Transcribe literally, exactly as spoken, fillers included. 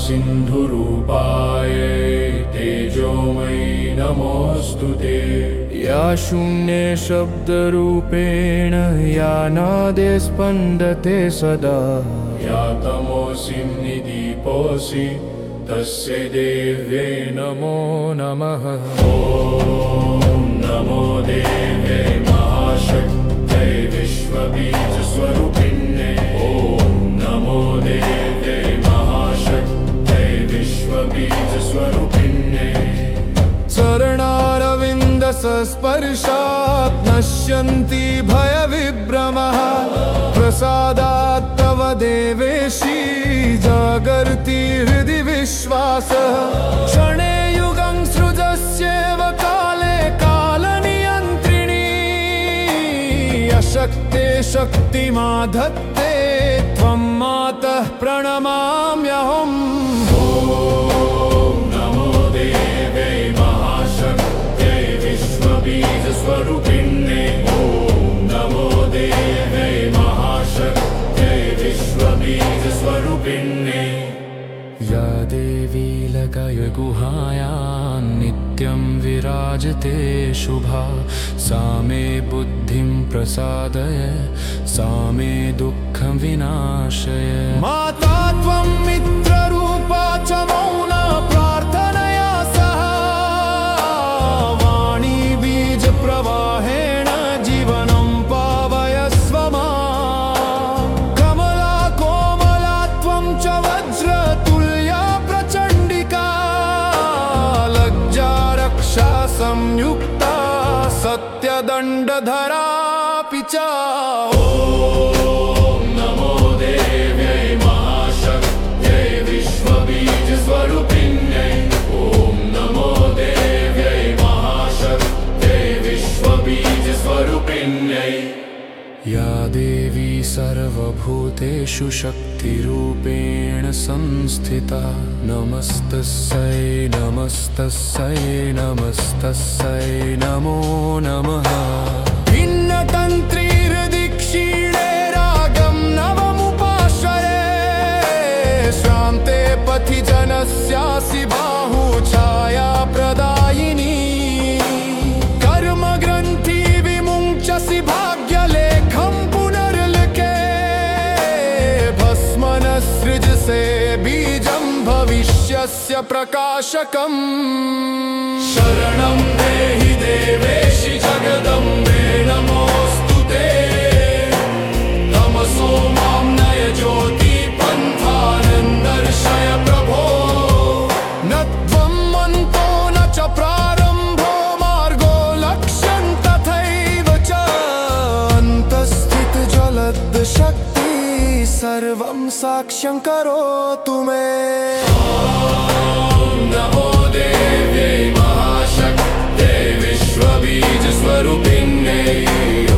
सिन्धुरूपायै तेजोमयि नमोऽस्तुते। या शून्ये शब्दरूपेण या नादे स्पन्दते सदा, या तमोऽसि निदीपोऽसि तस्यै देव्यै नमो नमः। ॐ नमो देव्यै महाशक्त्यै विश्वबीजस्वरूपिण्यै। ॐ नमो देव्यै महाशक्त्यै विश्वबीजस्वरूपिण्यै। चरणारविन्दस्पर्शात् नश्यन्ति भयविभ्रमः, प्रसादात् तव देवेशी जागर्ति हृदि विश्वासः। क्षणे युगं सृजस्येव काले कालनियन्त्रिणी, अशक्ते शक्तिमाधत्ते त्वं मातः प्रणमाम्यहम्। स्वरूपिण्यै। ॐ नमो देव्यै महाशक्त्यै विश्वबीजस्वरूपिण्यै। या देवी लकयगुहायां नित्यं विराजते शुभा, सा मे बुद्धिं प्रसादय, सा मे दुःखं विनाशय। माता त्वं मित्ररूपा च मौना प्रार्थनया सह, वाणी बीजप्रवाहेण जीवनं पावयस्व माम्। कमला कोमला त्वं च वज्रतुल्या प्रचण्डिका, लज्जा रक्षा संयुक्ता सत्यदण्डधरापि च। ॐ नमो देव्यै महाशक्त्यै विश्वबीजस्वरूपिण्यै। ॐ नमो देव्यै महाशक्त्यै विश्वबीजस्वरूपिण्यै। या देवी सर्वभूतेषु शक्तिरूपेण संस्थिता, नमस्तस्यै नमस्तस्यै नमस्तस्यै नमो नमः। भिन्नतन्त्री हृदि क्षीणे रागं नवमुपाश्रये, श्रान्ते पथि जनस्यासि बाहुछाया प्रदायिनी। कर्मग्रन्थि विमुञ्चसि भाग्यलेखं पुनर्लिखे, भस्मनसृजसे बीजं भविष्यस्य प्रकाशकम्। शरणं देहि देवेशि जगदम्बे नमोऽस्तुते। तमसो मां नय ज्योतिपन्थानं दर्शय प्रभो। न त्वं मन्तो न च प्रारम्भो मार्गो लक्ष्यं तथैव च, अन्तःस्थितज्वलद्शक्ति सर्वं साक्ष्यं करोतु मे। नमो देव्यै महाशक्त्यै विश्वबीजस्वरूपिण्यै।